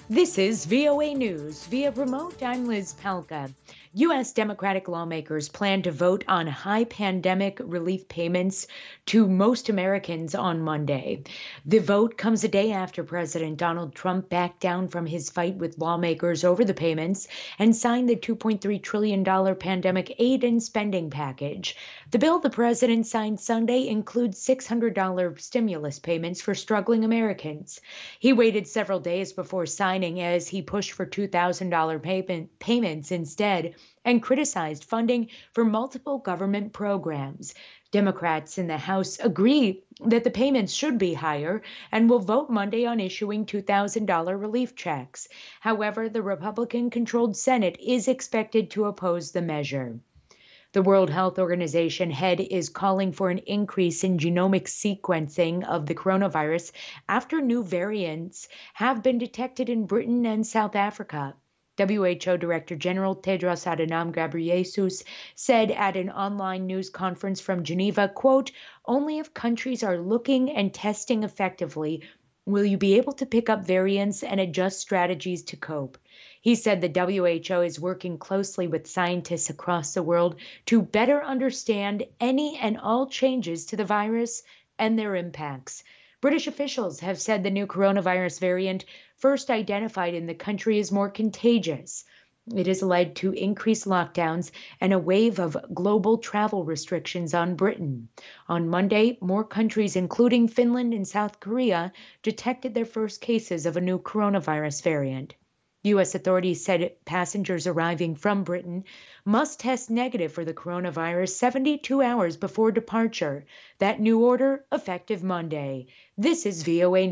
This is VOA News. Via remote, I'm Liz Palka. U.S. Democratic lawmakers plan to vote on high pandemic relief payments to most Americans on Monday. The vote comes a day after President Donald Trump backed down from his fight with lawmakers over the payments and signed the $2.3 trillion pandemic aid and spending package. The bill the president signed Sunday includes $600 stimulus payments for struggling Americans. He waited several days before signing as he pushed for $2,000 payments instead and criticized funding for multiple government programs. Democrats in the House agree that the payments should be higher and will vote Monday on issuing $2,000 relief checks. However, the Republican controlled Senate is expected to oppose the measure. The World Health Organization head is calling for an increase in genomic sequencing of the coronavirus after new variants have been detected in Britain and South Africa. WHO Director General Tedros Adhanom Ghebreyesus said at an online news conference from Geneva, quote, "Only if countries are looking and testing effectively will you be able to pick up variants and adjust strategies to cope." He said the WHO is working closely with scientists across the world to better understand any and all changes to the virus and their impacts. British officials have said the new coronavirus variant, first identified in the country, is more contagious. It has led to increased lockdowns and a wave of global travel restrictions on Britain. On Monday, more countries, including Finland and South Korea, detected their first cases of a new coronavirus variant. U.S. authorities said passengers arriving from Britain must test negative for the coronavirus 72 hours before departure. That new order effective Monday. This is VOA